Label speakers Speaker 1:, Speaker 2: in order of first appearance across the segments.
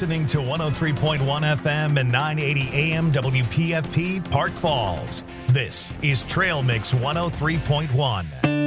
Speaker 1: listening to 103.1 FM and 980 AM WPFP Park Falls. This is Trail Mix 103.1.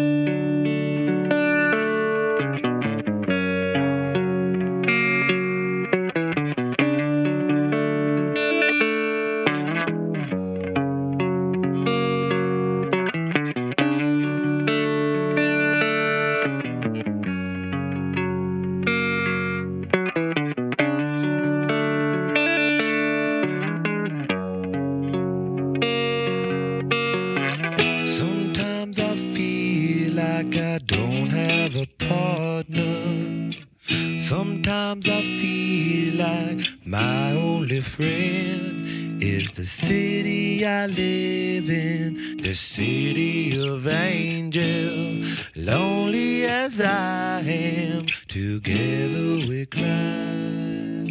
Speaker 2: Sometimes I feel like my only friend is the city I live in, the city of angels. Lonely as I am, together we cry.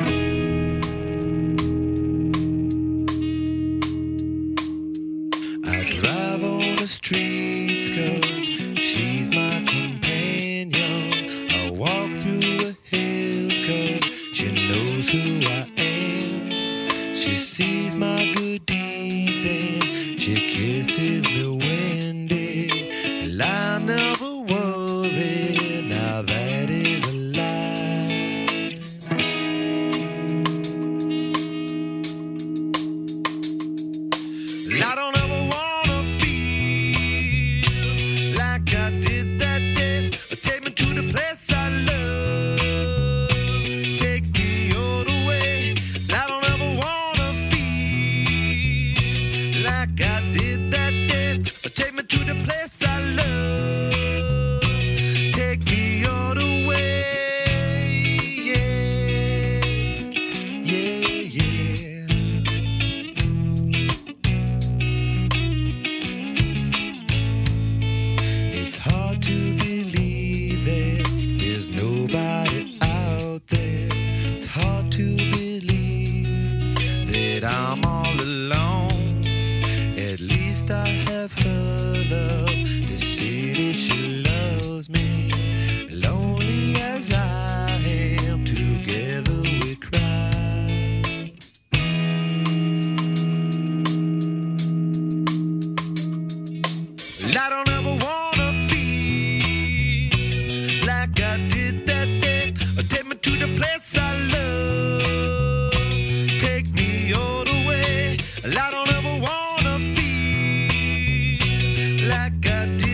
Speaker 2: I drive on the streets 'cause she's my companion. I walk through the hills 'cause she knows who I am. She sees my good deeds and she kisses me when and I never worry. Now that is a lie. I don't ever wanna feel like I did that day. Take me to the place I love. Take me all the way. I don't ever wanna feel like I did that day. Take me to the place I love. Take me all the way. Yeah, yeah, yeah. It's hard to believe that there's nobody out there. It's hard to believe that I'm all alone. At least I have her love. The city, she loves me. Lonely as I am, together we cry. I don't ever wanna feel like I did that day. Take me to the place I love. Take me all the way. I don't ever wanna feel like I did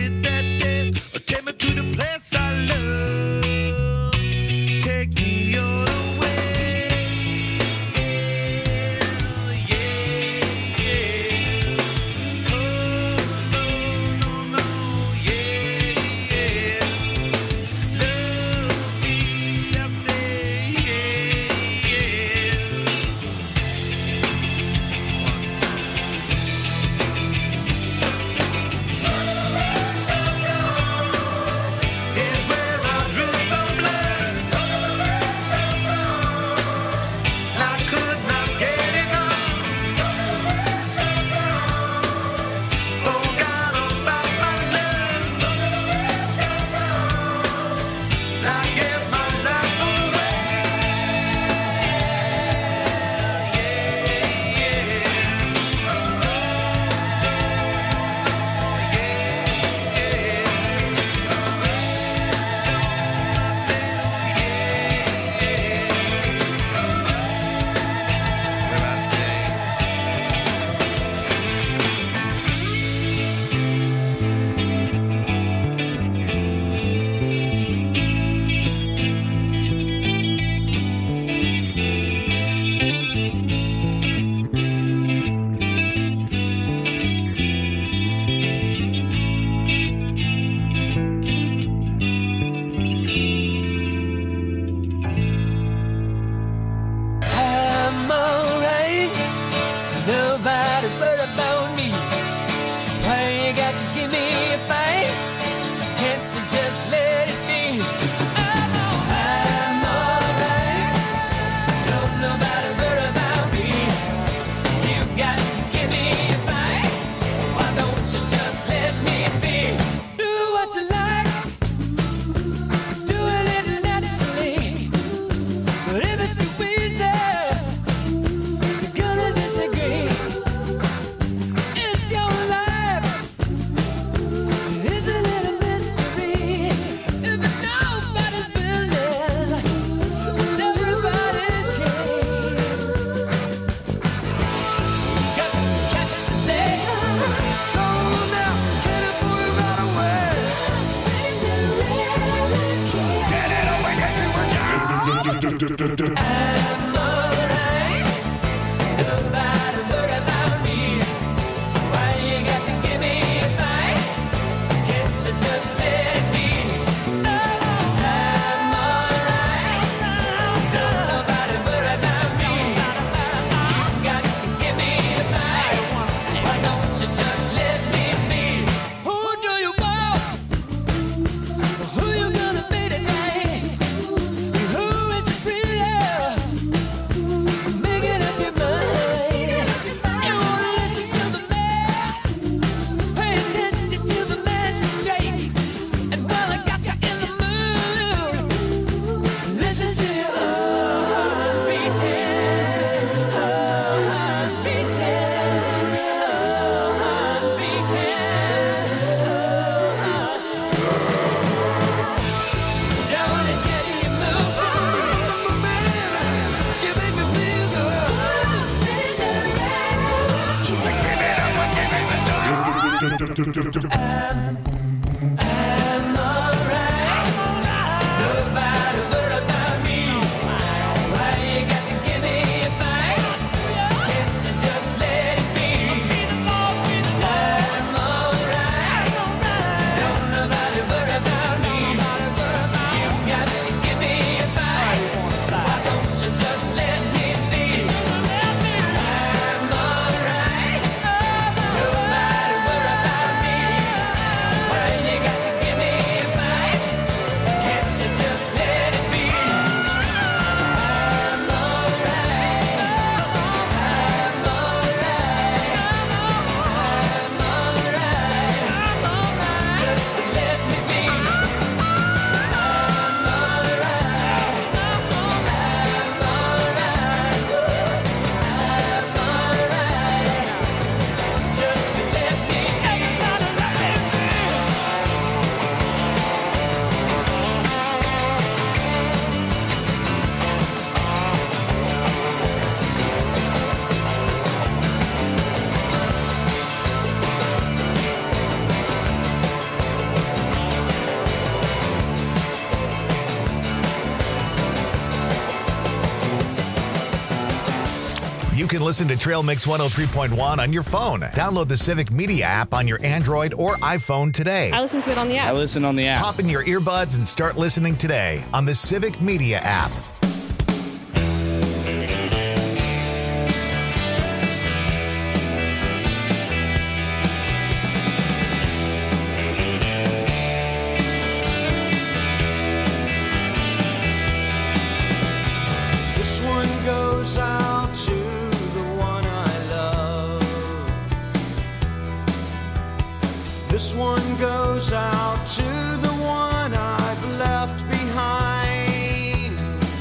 Speaker 1: You can listen to Trail Mix 103.1 on your phone. Download the Civic Media app on your Android or iPhone today.
Speaker 3: I listen to it on the app.
Speaker 4: I listen on the app.
Speaker 1: Pop in your earbuds and start listening today on the Civic Media app.
Speaker 2: This one goes out to the one I love. This one goes out to the one I've left behind.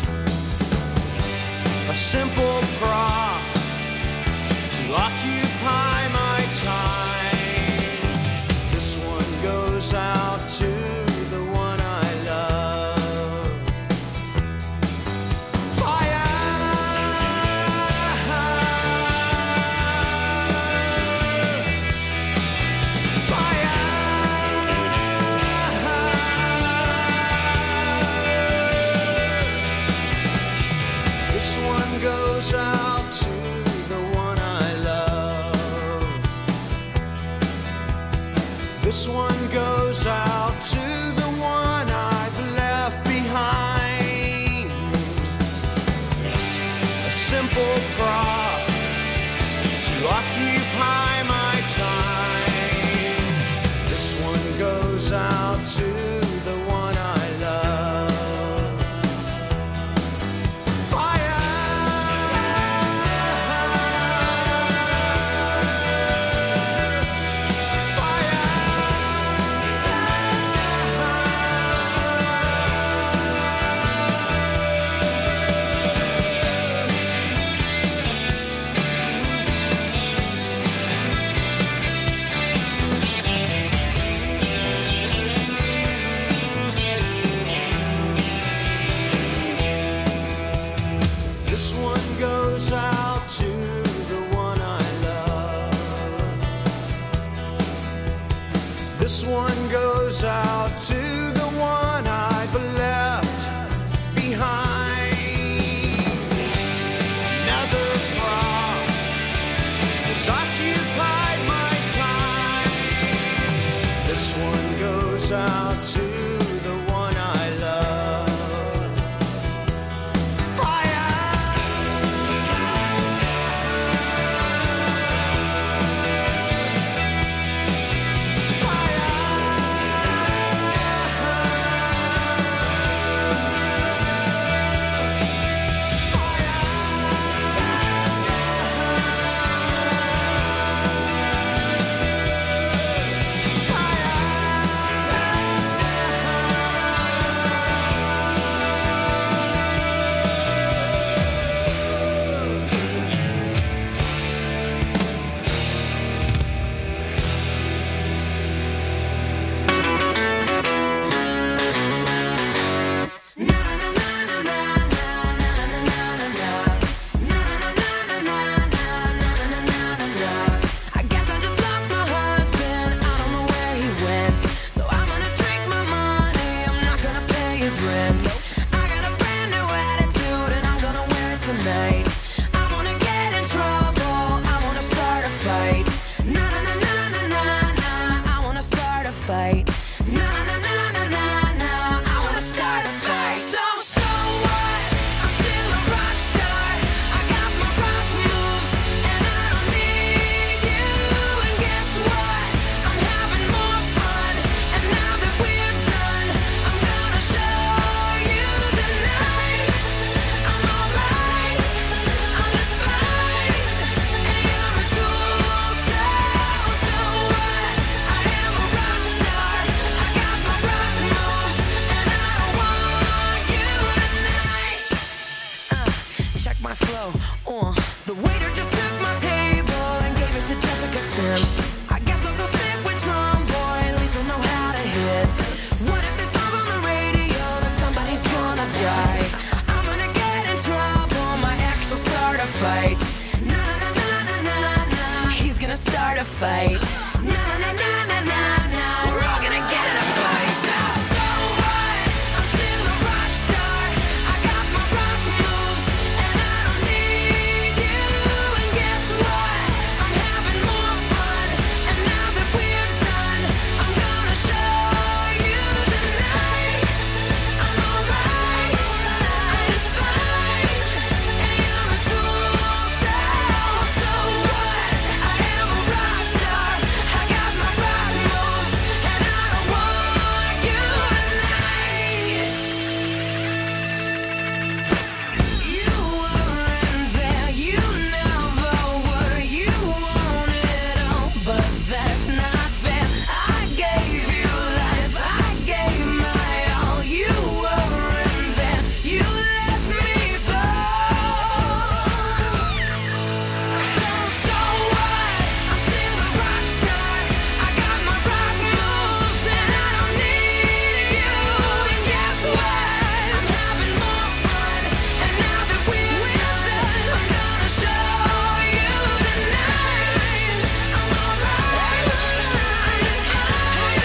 Speaker 2: A simple prop to occupy my time. This one goes out to the one I love. Fire! This one goes out to the one I love. This one goes out to the one I've left behind. A simple prop to occupy my time. This one goes out to the one I love.
Speaker 3: a fight. Na na na na na na na. We're all gonna get in a fight. So what? I'm still a rock star. I got my rock moves, and I don't need you. And guess what? I'm having more fun. And now that we're done, I'm gonna show you tonight. I'm alright. It's fine. And you're a tool. So what? I am a rock star. I got my rock moves, and I don't want you tonight. You weren't there, you never were. You want it all, but that's not fair. I gave you life, I gave my all. You weren't there, you let me fall. So what? I'm still a rock star. I got my rock moves, and I don't need you. And guess what? I'm having more fun. And now that we're done, I'm gonna show you tonight. I'm alright. It's fine.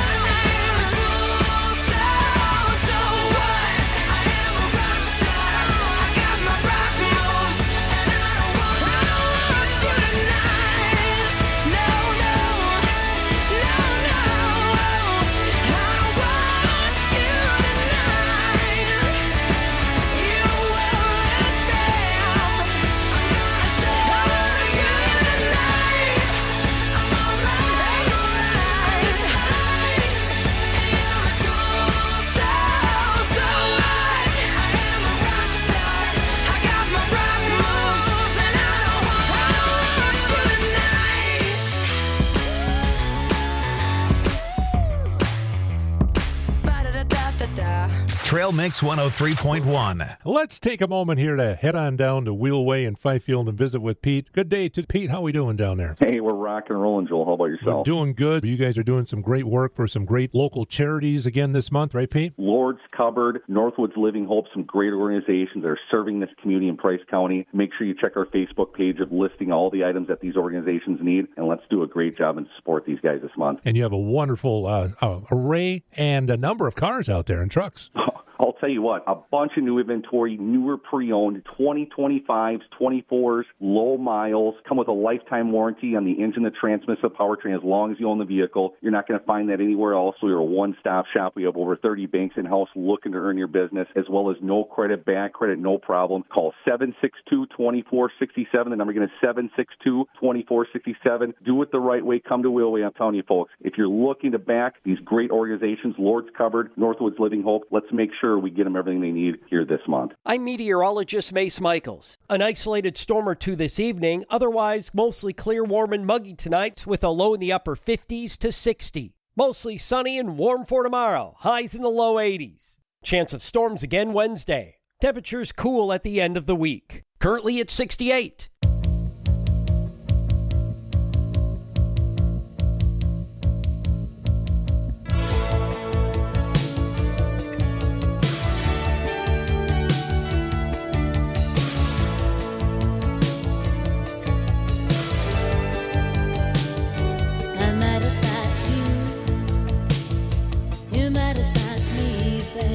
Speaker 3: So what? I am a rock star. I got my rock moves, and I don't want you tonight. No, no, no, no. I don't want you tonight. You weren't there. I'm gonna show you tonight. I'm alright. It's fine. And you're a tool. So what? I am a rock star. I got my rock moves, and I don't want you tonight. Ba-da-da-da-da-da.
Speaker 1: Trail Mix 103.1.
Speaker 4: Let's take a moment here to head on down to Wheelway in Fifield and visit with Pete. Good day to Pete. How we doing down there?
Speaker 5: Hey, we're rock and rolling, Joel. How about
Speaker 4: We're
Speaker 5: yourself?
Speaker 4: doing good. You guys are doing some great work for some great local charities again this month, right, Pete?
Speaker 5: Lord's Cupboard, Northwoods Living Hope, some great organizations that are serving this community in Price County. Make sure you check our Facebook page of listing all the items that these organizations need, and let's do a great job and support these guys this month.
Speaker 4: And you have a wonderful array and a number of cars out there and trucks.
Speaker 5: I'll tell you what, a bunch of new inventory, newer pre-owned, 2025s, 24s, low miles, come with a lifetime warranty on the engine, the transmission, the powertrain, as long as you own the vehicle. You're not going to find that anywhere else. We're a one-stop shop. We have over 30 banks in-house looking to earn your business, as well as no credit, bad credit, no problem. Call 762-2467. The number again is 762-2467. Do it the right way. Come to Wheelway. I'm telling you, folks, if you're looking to back these great organizations, Lord's Cupboard, Northwoods Living Hope, let's make sure we get them everything they need here this month.
Speaker 6: I'm meteorologist Mace Michaels. An isolated storm or two this evening, otherwise mostly clear, warm, and muggy tonight with a low in the upper 50s to 60. Mostly sunny and warm for tomorrow, highs in the low 80s. Chance of storms again Wednesday. Temperatures cool at the end of the week. Currently at 68.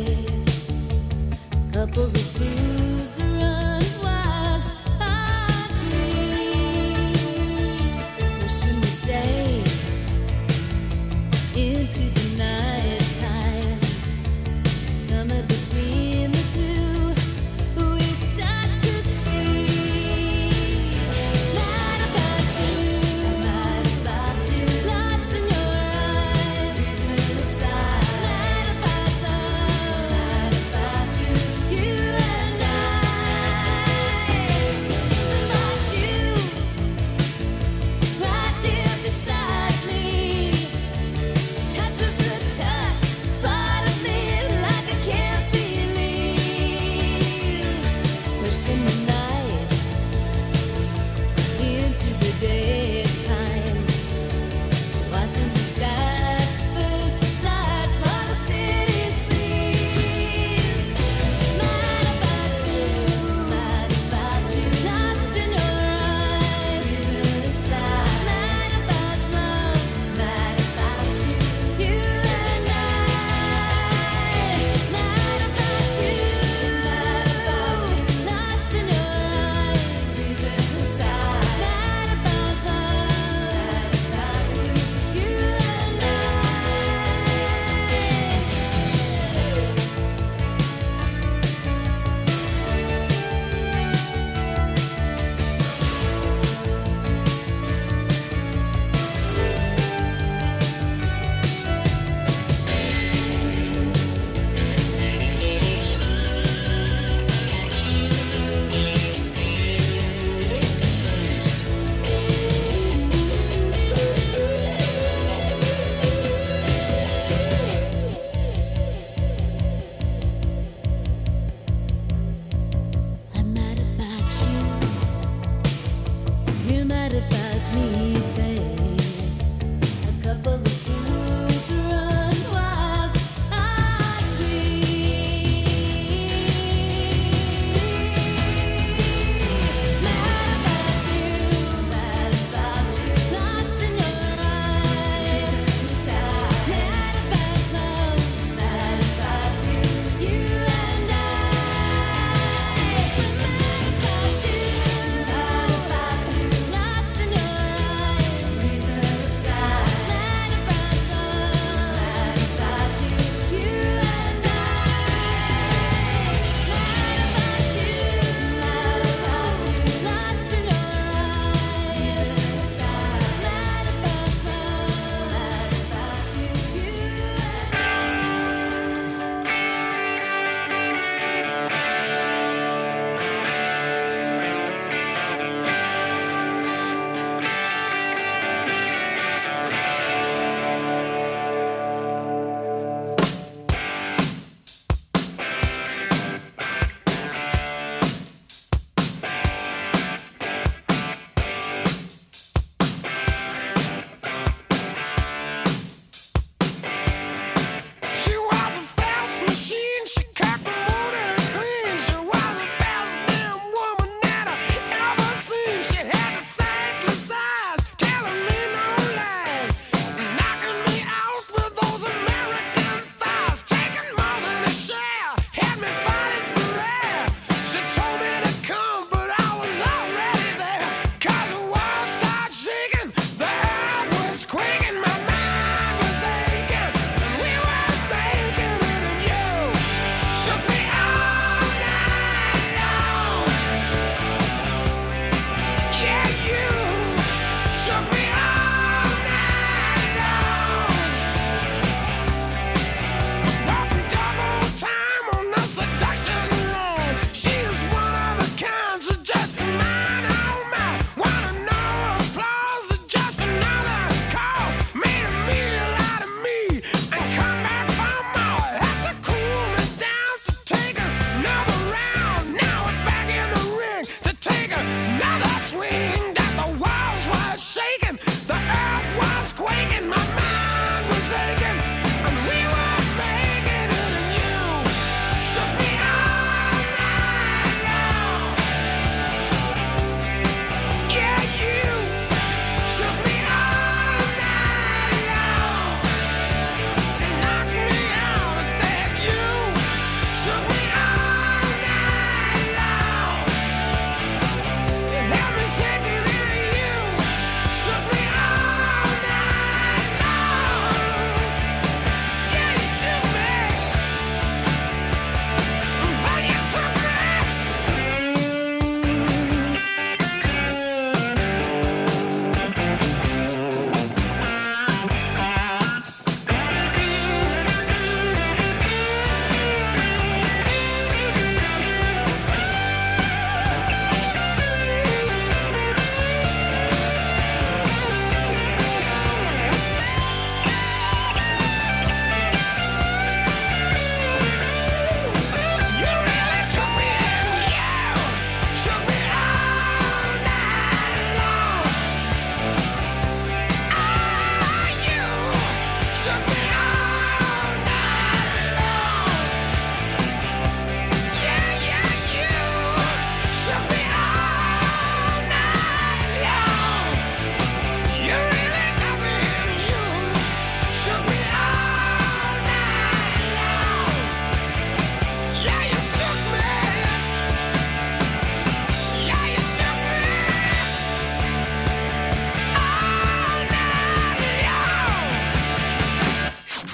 Speaker 7: Couple of blues run wild.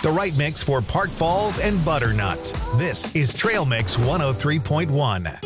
Speaker 1: The right mix for Park Falls and Butternut. This is Trail Mix 103.1.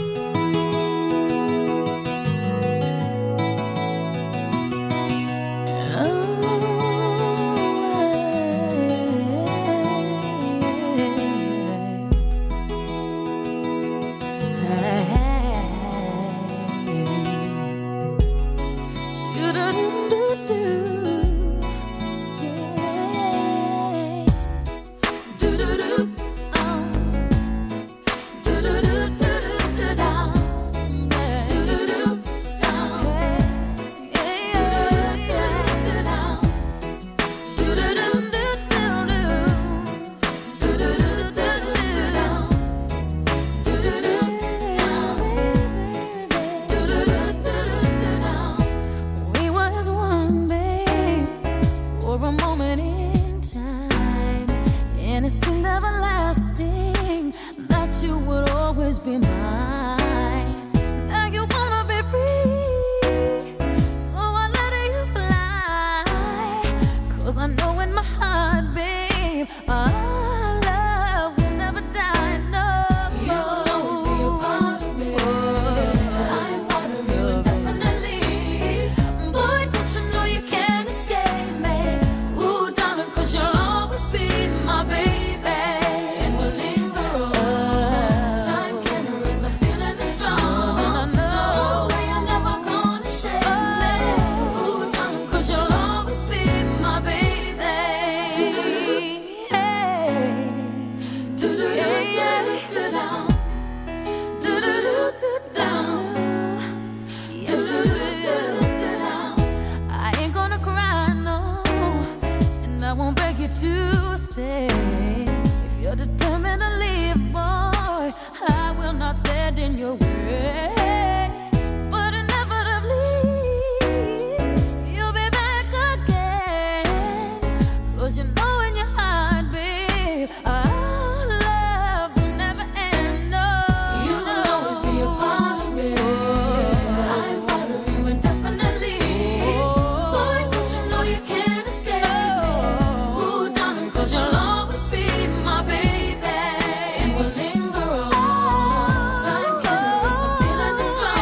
Speaker 3: Strong.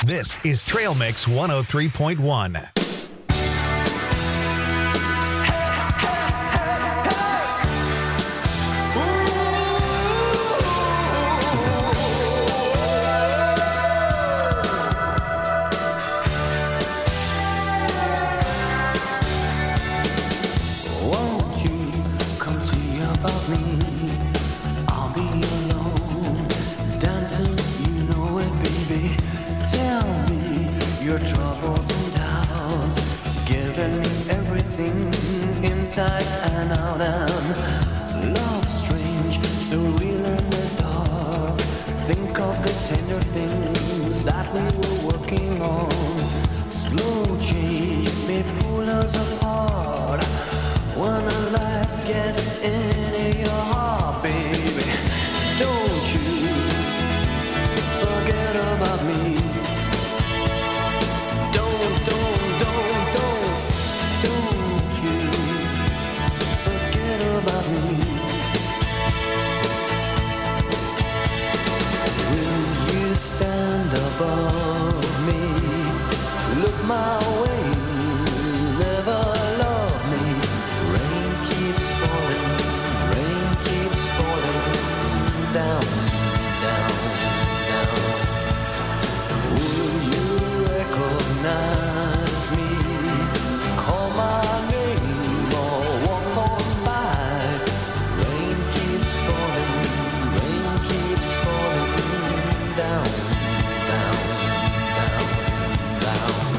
Speaker 1: This is Trail Mix 103.1.
Speaker 2: Won't you come see about me? I'll be alone, dancing, you know it, baby. Tell me your troubles and doubts, giving me everything inside and out. And love strange, so real in the dark. Think of the tender things that we were working on. Slow change may pull us apart. When a life gets into your heart, baby, don't you forget about me. Don't you forget about me. Will you stand above me? Look my way, never love me. Rain keeps falling down, down, down. Will you recognize me? Call my name or walk on by. Rain keeps falling down, down, down, down.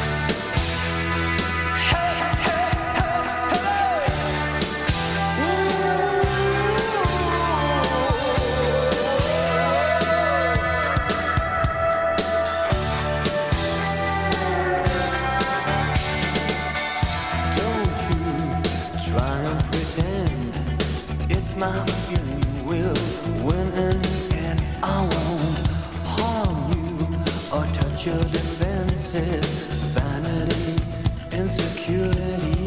Speaker 2: Don't you try and pretend it's my feeling will win in the end. I won't harm you or touch your defenses. Vanity, insecurity.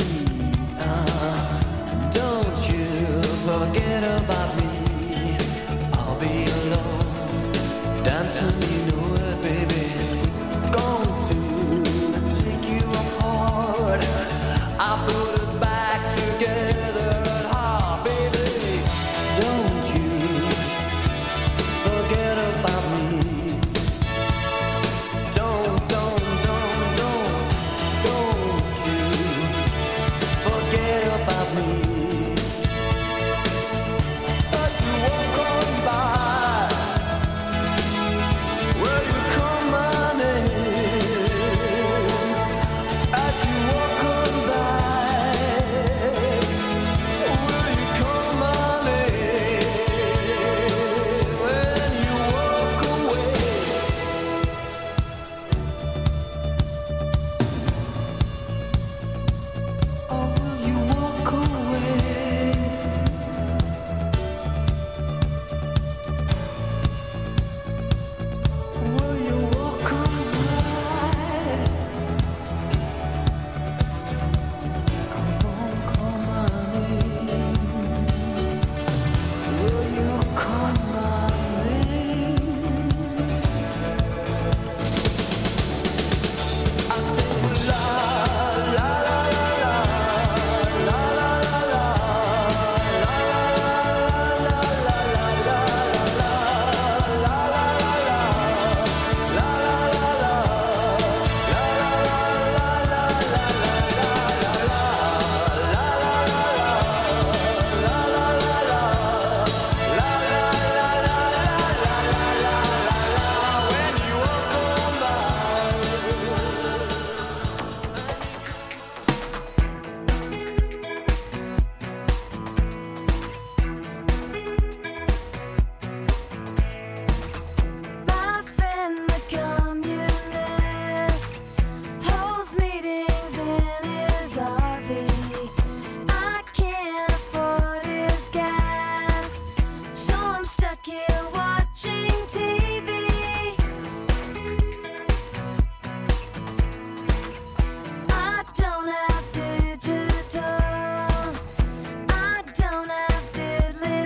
Speaker 2: Don't you forget about me. I'll be alone, dancing, you know it, baby. Going to take you apart. I put us back together at heart, baby. Don't you forget about me. Don't you forget about me. As you walk on by, will you call my name? As you walk on by, will you call my name? When you walk away, or will you walk away? Will you walk on by? Come on, call my name. Will you call my name? I say la la la la la la la la
Speaker 3: My friend the communist holds meetings in his RV. I can't afford his gas, so I'm stuck here watching TV. I don't have digital, I don't have diddly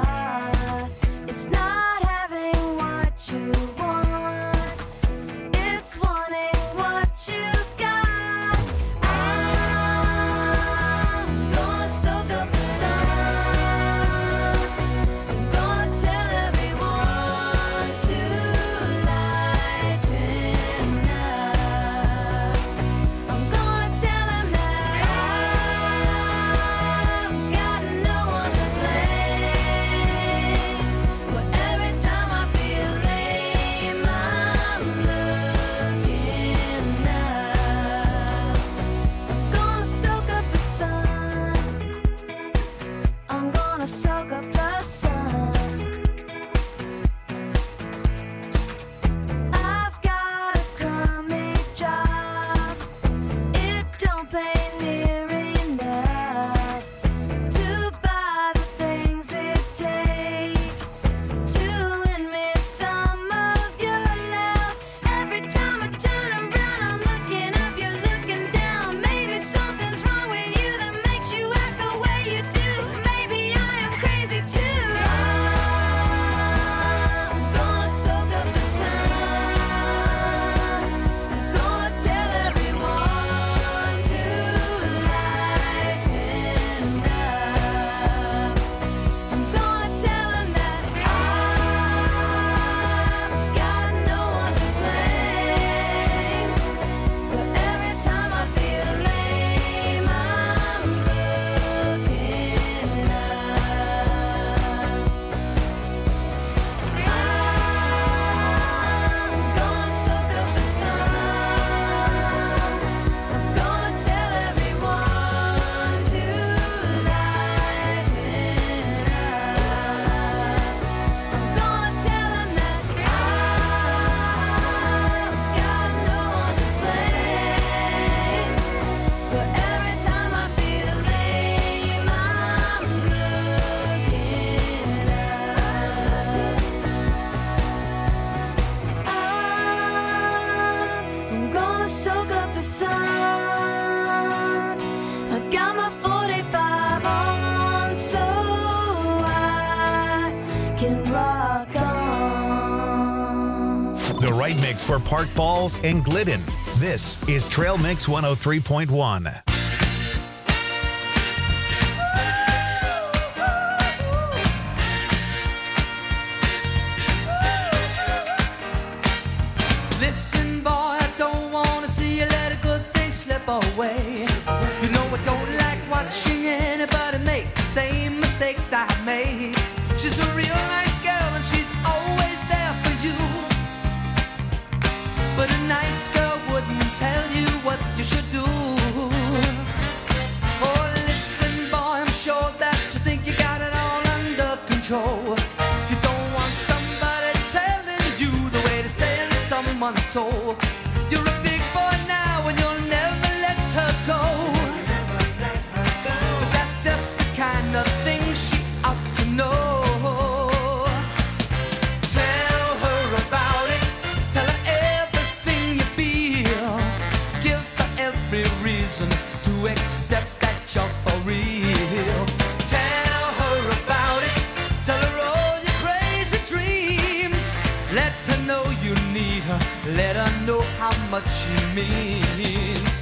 Speaker 3: squad. It's not having what you want.
Speaker 1: The right mix for Park Falls and Glidden. This is Trail Mix 103.1.
Speaker 3: Listen, boy, I don't wanna see you let a good thing slip away. You know I don't like watching anybody make the same mistakes I made. She's a real nice girl and she's always there for you. But a nice girl wouldn't tell you what you should do. Oh, listen, boy, I'm sure that you think you got it all under control. You don't want somebody telling you the way to stay in someone's soul. You're a big boy now and you'll never let her go. But that's just the kind of thing she ought to know. Tell her about it. Tell her everything you feel. Give her every reason to accept that you're for real. Tell her about it. Tell her all your crazy dreams. Let her know you need her. Let her know how much she means.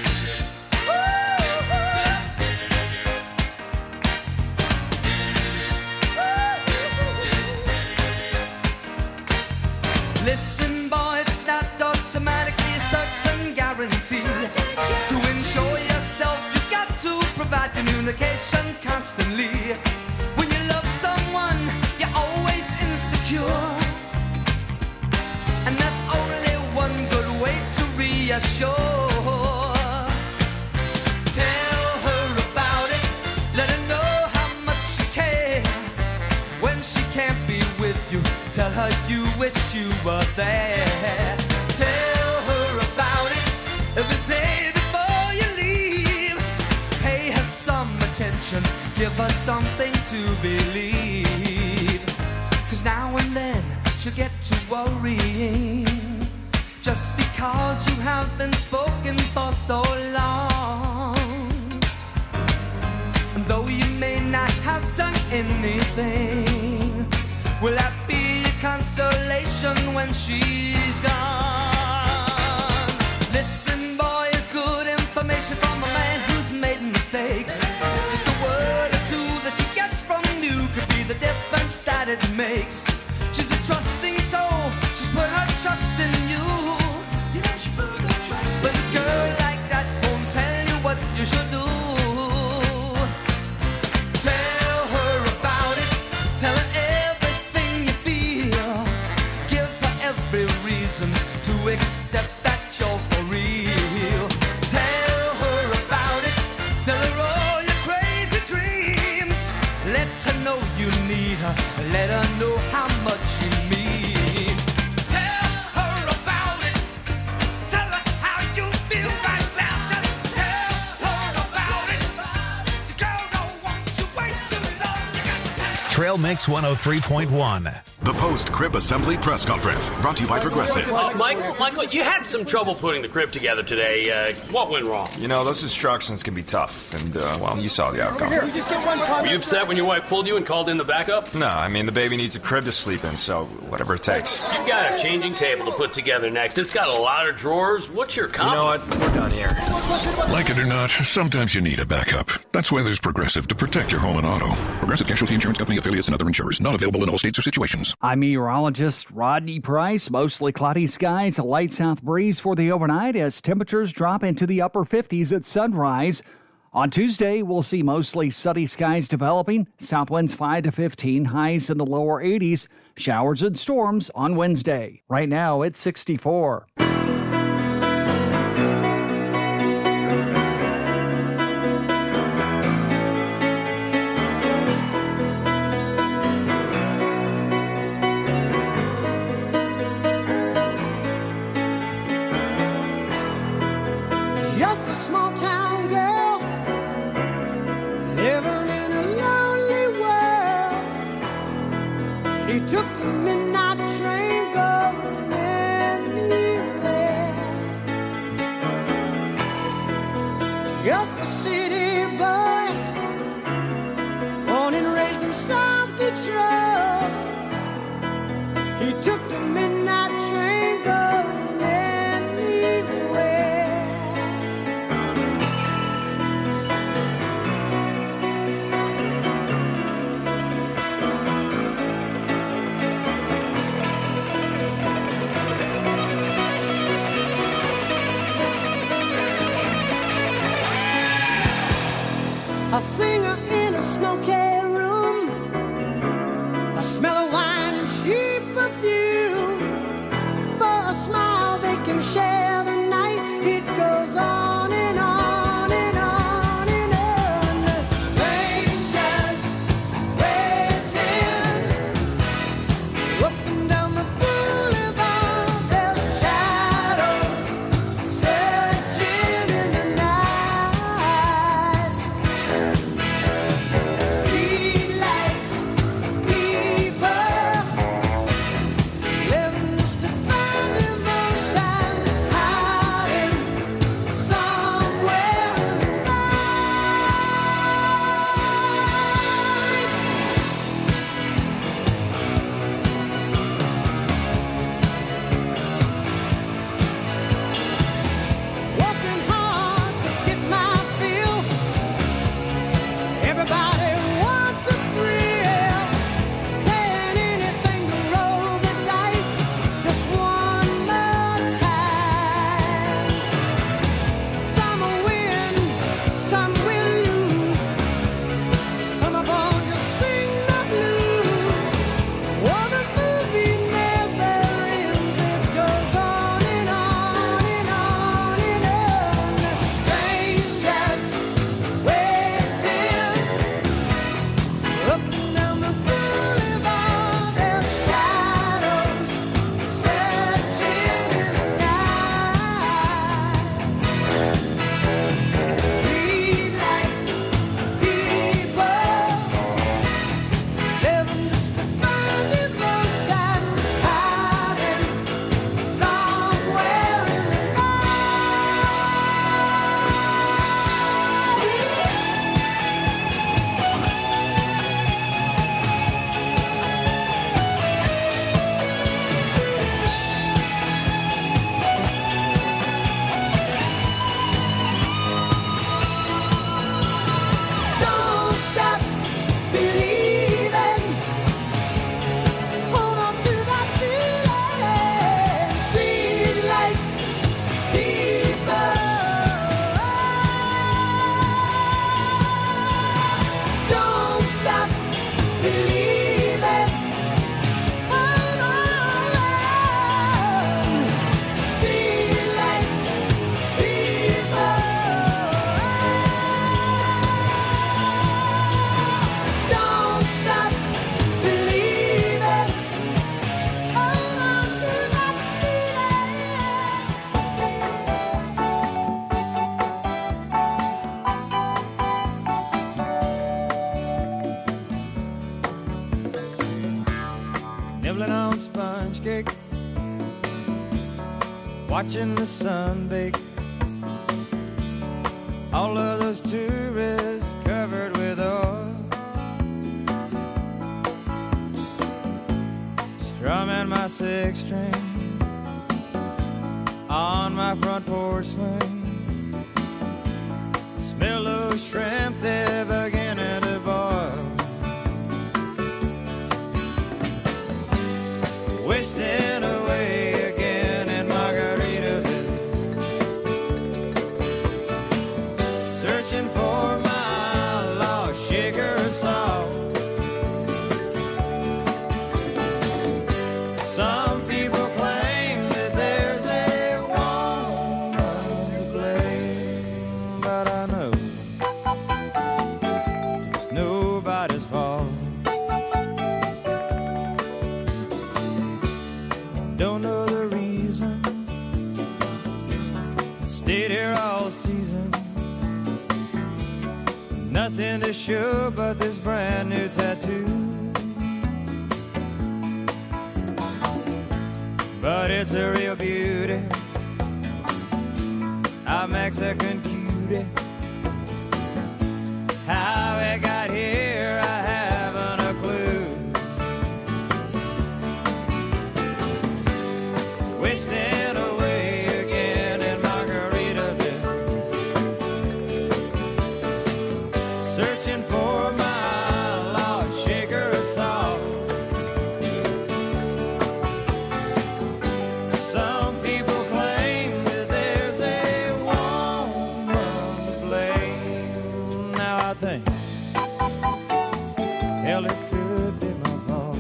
Speaker 3: Listen, boy, it's not automatically a certain guarantee. To ensure yourself, you got to provide communication constantly. When you love someone, you're always insecure. And that's only one good way to reassure. Tell her about it. Let her know how much you care. When she can't be with you, tell her you wish you were there. Tell her about it every day before you leave. Pay her some attention, give her something to believe. 'Cause now and then she'll get to worrying, just because you have been spoken for so long. And though you may not have done anything, will that be a consolation when she's gone? Listen, boy, it's good information from a man who's made mistakes. Just a word or two that she gets from you could be the difference that it makes. She's a trusting soul, she's put her trust in you. You know she put her trust in you. But a girl like that won't tell you what you should do. Tell her about it, tell her everything you feel. Give her every reason to accept that you're for real. Tell her about it, tell her all your crazy dreams. Let her know you need her, let her know how much you mean. Tell her about it, tell her how you feel right now. Just tell her about it. The girl don't want to wait too long. You got to tell.
Speaker 1: Trail Mix 103.1.
Speaker 7: The post-crib assembly press conference brought to you by Progressive.
Speaker 8: Michael, you had some trouble putting the crib together today. What went wrong?
Speaker 9: You know, those instructions can be tough, and, well, you saw the outcome.
Speaker 8: Were you upset when your wife pulled you and called in the backup?
Speaker 9: No, I mean, the baby needs a crib to sleep in, so whatever it takes.
Speaker 8: You've got a changing table to put together next. It's got a lot of drawers. What's your comment?
Speaker 9: You know what? We're done here.
Speaker 10: Like it or not, sometimes you need a backup. That's why there's Progressive to protect your home and auto. Progressive Casualty Insurance Company affiliates and other insurers. Not available in all states or situations.
Speaker 11: I'm meteorologist Rodney Price. Mostly cloudy skies, a light south breeze for the overnight as temperatures drop into the upper 50s at sunrise. On Tuesday, we'll see mostly sunny skies developing. South winds 5 to 15, highs in the lower 80s. Showers and storms on Wednesday. Right now, it's 64.
Speaker 3: Just a small town girl living in a lonely world. She took the midnight train going anywhere. Just a city boy, born and raised in South Detroit. He took the midnight train
Speaker 12: nibbling on sponge cake, watching the sun bake. All of those tourists covered with oil, strumming my six string on my front porch swing. Smell those shrimp, they're beginning to boil. Wasting away again in Margaritaville, searching for my lost sugar salt. Some people claim that there's a woman to blame, but I know it's nobody's fault. Don't know the reason, stayed here all season. Nothing to show but this brand new tattoo. But it's a real beauty, a Mexican cutie. How it got here, I haven't a clue. Wasting away again in Margaritaville, searching for my lost sugar salt. Some people claim that there's a woman to blame. Now I think, hell, it could be my fault.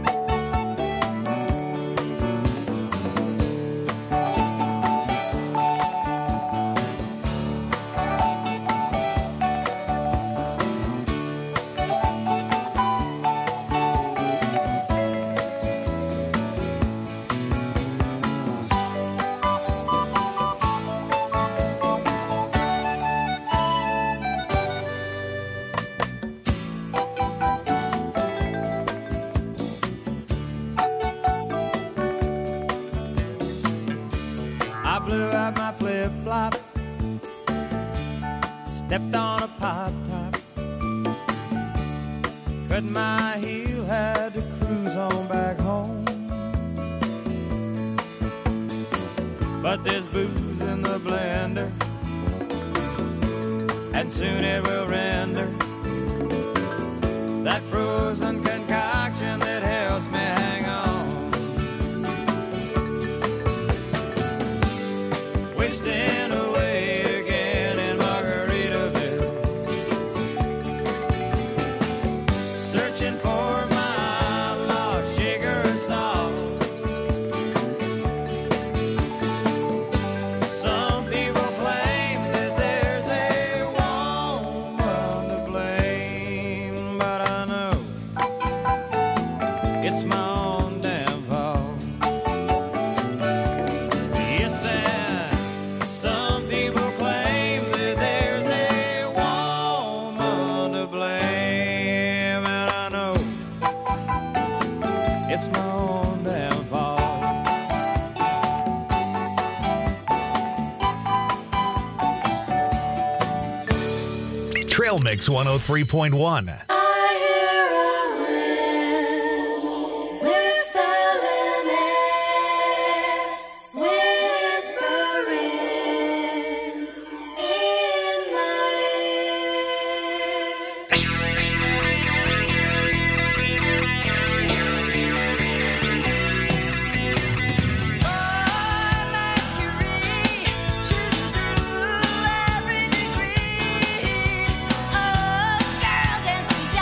Speaker 12: I blew out my flip-flop, stepped on a pop-top, cut my heel, had to cruise on back home. But there's booze in the blender, and soon it will render that frozen concoction that helps me hang on. Wasting away again in Margaritaville, searching for my lost sugar salt. Some people claim that there's a woman to blame, but I know it's my own damn fault. Yes, and some people claim that there's a woman to blame, and I know it's my own damn fault.
Speaker 1: Trail Mix 103.1.
Speaker 3: Shooting through every degree. Oh, girl, dancing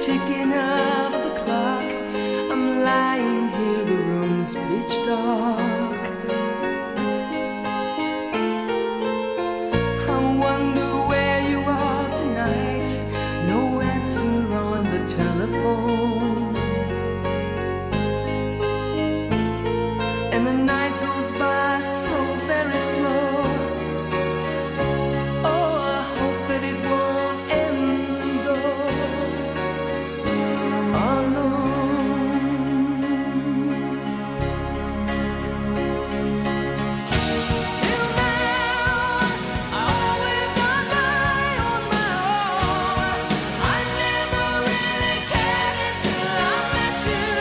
Speaker 3: ticking of the clock. I'm lying here, the room's pitch dark. I wonder where you are tonight. No answer on the telephone. And the night goes by so very slow. Oh, I hope that it won't end though. Till now, I always got by on my own. I never really cared until I met you.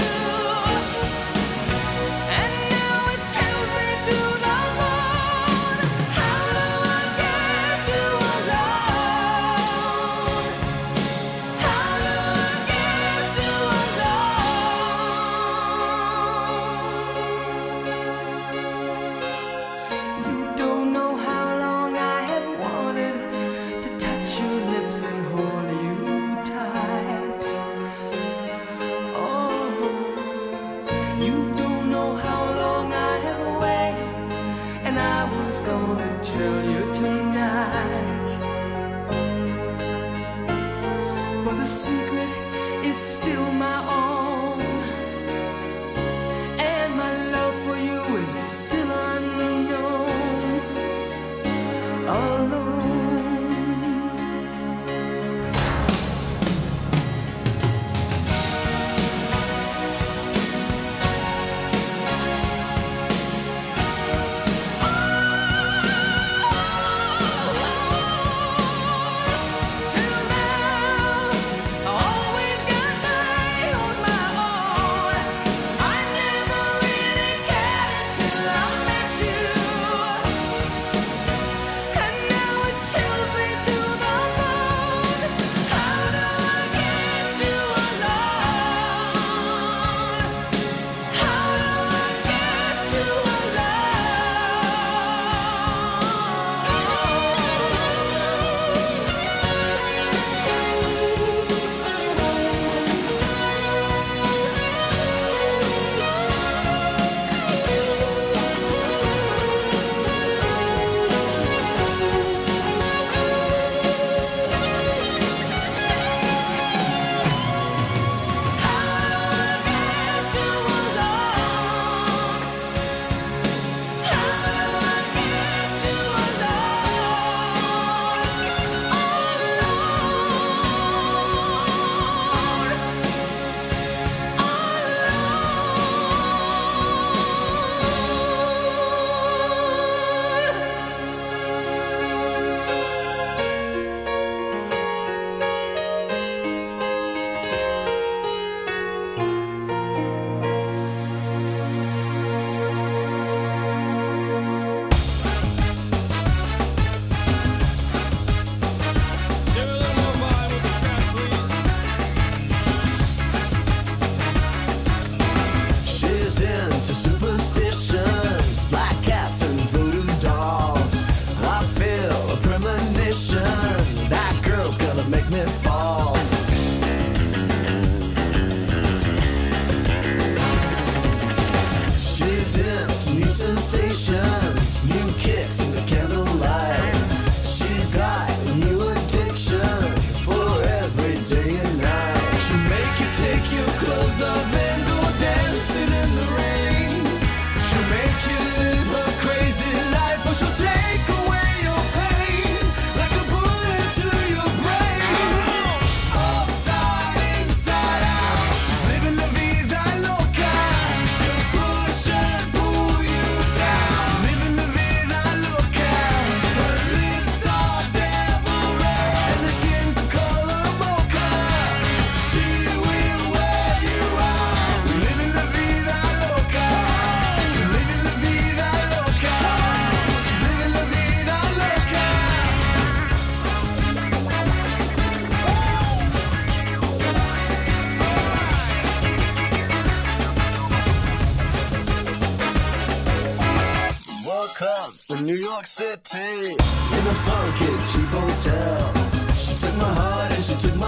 Speaker 3: And now it tells me to the moon. How do I get to alone? How do I get to alone? You don't know how long I have wanted to touch your lips and hold you tight. Oh, you don't know how long I have waited, and I was gonna tell you tonight. But the secret is still my own, and my love for you is still unknown. Alone. Till now, I always got by on my own. I never really cared until I met you. And now it chills me to the bone. How do I get to alone? How do I get to
Speaker 13: She's into superstitions, black cats and voodoo dolls. I feel a premonition, that girl's gonna make me fall. She's into new sensations, new kicks in the candlelight. She's got new addictions for every day and night. She'll make you take your clothes off and go dancing in the rain. She'll make you live her crazy life, or she'll take away your pain like a bullet to your brain. Upside, inside out, she's living la vida loca. She'll push and pull you down, living la vida loca. Her lips are devil red and her skin's the color mocha. She will wear you out, living la vida loca. Living la vida loca. She's living la vida loca. Woke up in New York City in a funky cheap hotel. She took my heart and she took my